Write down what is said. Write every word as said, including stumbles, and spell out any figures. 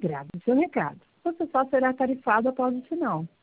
grave o seu recado. Você só será tarifado após o sinal.